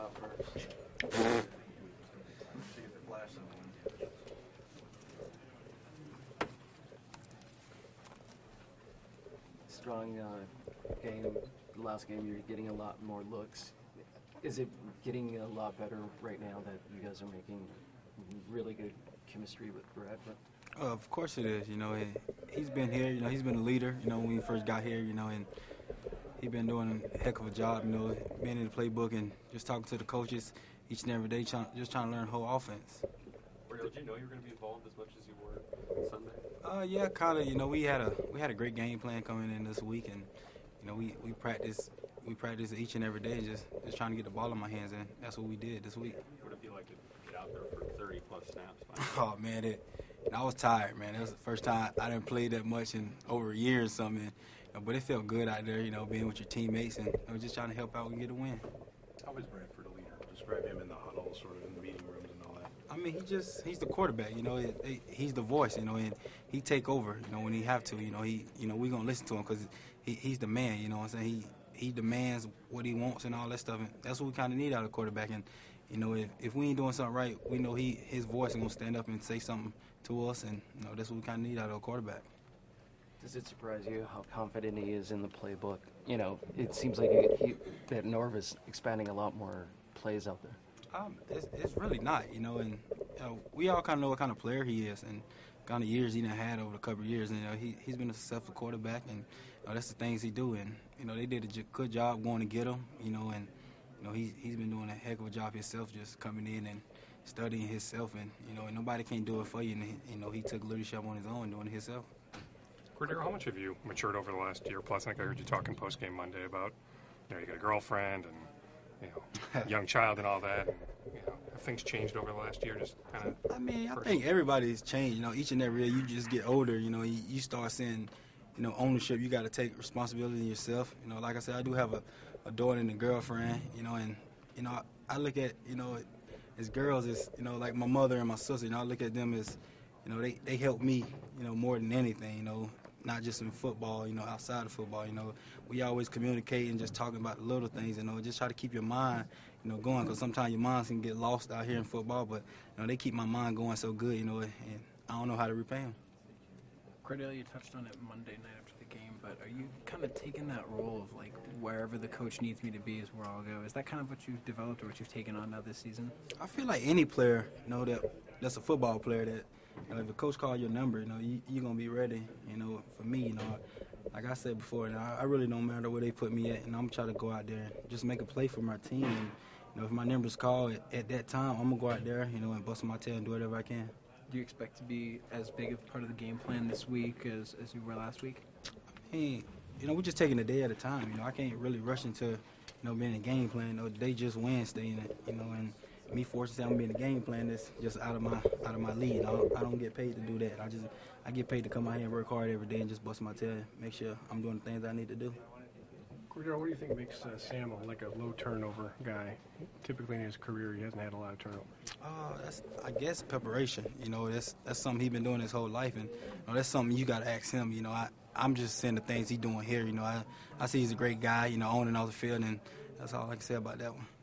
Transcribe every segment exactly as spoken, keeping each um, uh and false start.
top first. Strong uh, game. The last game, you're getting a lot more looks. Is it getting a lot better right now that you guys are making really good chemistry with Brett? Uh, of course it is. You know, he, he's been here. You know, he's been a leader. You know, when we first got here. You know, and he's been doing a heck of a job. You know, being in the playbook and just talking to the coaches each and every day, trying, just trying to learn the whole offense. Cordell, did you know you were going to be involved as much as you were Sunday? Uh, yeah, kind of. You know, we had a we had a great game plan coming in this week, and you know, we we practice we practice each and every day, just just trying to get the ball in my hands, and that's what we did this week. What did it feel like to get out there for thirty plus snaps? Oh man, it. I was tired, man. It was the first time I didn't play that much in over a year or something. You know, but it felt good out there, you know, being with your teammates and you know, just trying to help out and get a win. How is Bradford a leader? Describe him in the huddle, sort of in the meeting rooms and all that. I mean, he just, he's the quarterback, you know, it, it, he's the voice, you know, and he take over, you know, when he have to, you know, he, you know, we going to listen to him because he, he's the man, you know what I'm saying? He, he demands what he wants and all that stuff, and that's what we kind of need out of a quarterback. And, you know, if, if we ain't doing something right, we know he his voice is going to stand up and say something to us, and, you know, that's what we kind of need out of a quarterback. Does it surprise you how confident he is in the playbook? You know, it seems like he, he, that Norv is expanding a lot more plays out there. Um, it's, it's really not, you know, and you know, we all kind of know what kind of player he is and kind of years he done had over a couple of years. And, you know, he, he's been a successful quarterback, and you know, that's the things he do. And, you know, they did a j- good job going to get him, you know, and, you know, he, he's been doing a heck of a job himself, just coming in and studying himself. And, you know, and nobody can do it for you. And, he, you know, he took leadership on his own, doing it himself. Cordero, how much have you matured over the last year plus? I think I heard you talking post-game Monday about, you know, you got a girlfriend and, you know, young child and all that. And, you know, have things changed over the last year? Just kind of. I mean, I think everybody's changed. You know, each and every year you just get older. You know, you, you start seeing, you know, ownership. You got to take responsibility in yourself. You know, like I said, I do have a, a daughter and a girlfriend. You know, and you know, I, I look at, you know, as girls, as you know, like my mother and my sister. You know, I look at them as, you know, they they help me, you know, more than anything. You know. Not just in football, you know, outside of football, you know. We always communicate and just talking about the little things, you know, just try to keep your mind, you know, going, because sometimes your mind can get lost out here in football, but, you know, they keep my mind going so good, you know, and I don't know how to repay them. Cordell, you touched on it Monday night after the game, but are you kind of taking that role of, like, wherever the coach needs me to be is where I'll go? Is that kind of what you've developed or what you've taken on now this season? I feel like any player, you know, that that's a football player that, you know, if the coach calls your number, you know, you, you're going to be ready. You know, for me, you know, like I said before, you know, I, I really don't matter where they put me at, and I'm trying to go out there and just make a play for my team. And, you know, if my number's called at, at that time, I'm going to go out there, you know, and bust my tail and do whatever I can. Do you expect to be as big of part of the game plan this week as, as you were last week? I mean, you know, we're just taking a day at a time. You know, I can't really rush into, you know, being a game plan. You know, they just Wednesday, you know, and me forced to say I'm being a game plan that's just out of my out of my league. I don't, I don't get paid to do that. I just I get paid to come out here and work hard every day and just bust my tail, make sure I'm doing the things I need to do. Cordero, what do you think makes uh, Sam like a low turnover guy? Typically in his career, he hasn't had a lot of turnover. Uh, that's I guess preparation. You know, that's that's something he's been doing his whole life, and you know, that's something you got to ask him. You know, I I'm just seeing the things he's doing here. You know, I I see he's a great guy. You know, on and off the field, and that's all I can say about that one.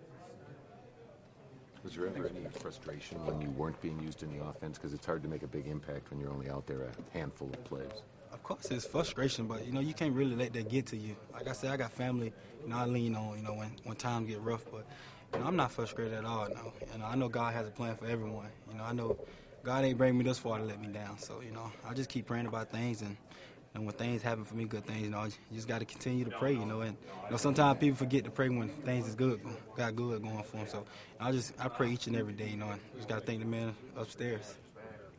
Was there ever any frustration when you weren't being used in the offense? Because it's hard to make a big impact when you're only out there a handful of plays. Of course, it's frustration, but, you know, you can't really let that get to you. Like I said, I got family, you know, I lean on, you know, when, when times get rough. But, you know, I'm not frustrated at all, no. And I know God has a plan for everyone. You know, I know God ain't bring me this far to let me down. So, you know, I just keep praying about things, and and when things happen for me, good things, you know, you just got to continue to pray, you know. And, you know, sometimes people forget to pray when things is good, got good going for them. So I just, I pray each and every day, you know, and just got to thank the man upstairs.